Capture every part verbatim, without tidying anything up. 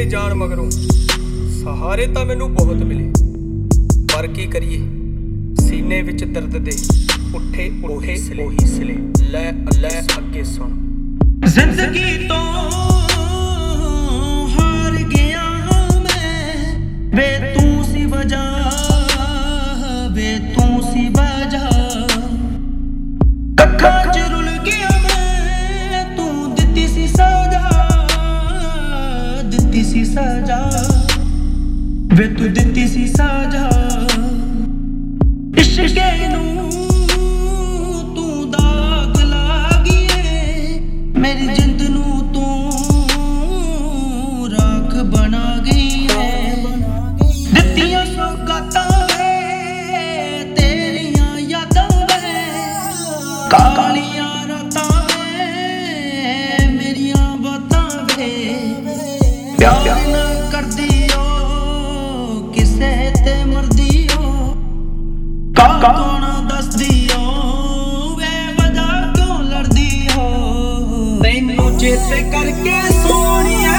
तेरे जान मगरों सहारे तां मैनू बहुत मिले, पर की करिए सीने विच दर्द दे उठे उठे ओही सिले। लै लै अगे सुन। जिंदगी तो हार गया मैं, वे तू सी वजह, वे तू सी वजह। कखा च रुल गया मैं, तू दित्ती सी सजा, दित्ती सी सजा, वे तू दित्ती सी सजा। इश्के नू तू दाग लागिए, मेरी जिंद नू तू राख बना गई है। दित्तियां सौगातां वे तेरियां यादां वे, कालियां रातां वे मेरियां बातां वे। प्यार ना करदी ओ किसे ते मरदी ओ, कौन दसदी ओ वे वजह क्यों लड़दी हो। तैनू चेते करके सोनिया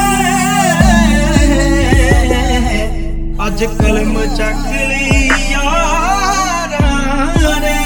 अज कलम चक ली यारां ने।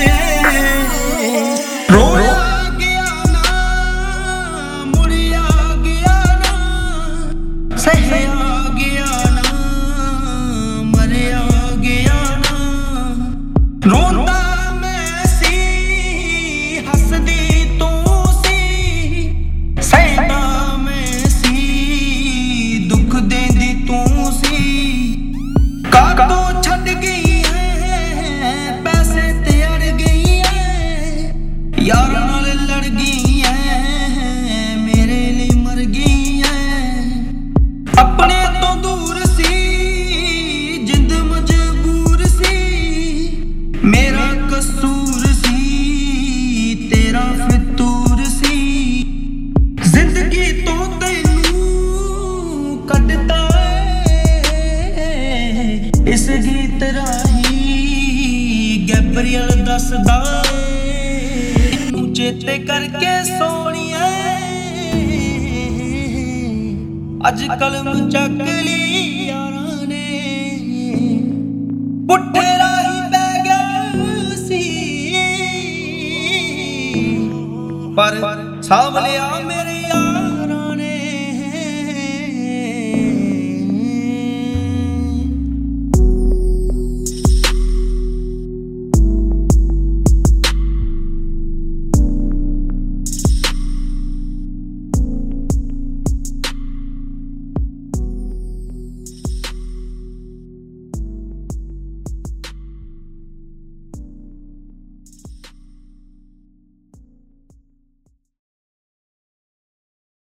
रोया गया ना मुड़िया गया ना, सहया गया ना मरिया गया ना। रोंदा मैं सी हसदी तू सी, सहदा मैं सी दुख देंदी तू सी। कातों छड़ गई है पैसे ते अड़ गई है, यारां नाल लड़ गई है मेरे लिए मर गई है। अपने तो दूर सी जिंद मजबूर सी, मेरा कसूर सी तेरा फितूर सी। जिंदगी तो तैनू कटदा है इस गीत राही गैब्रियल दसदा है। तू चेते करके सोनिया अज कलम चक ली यारां ने। पुट्ठे राही पै गया सी पर सामलिया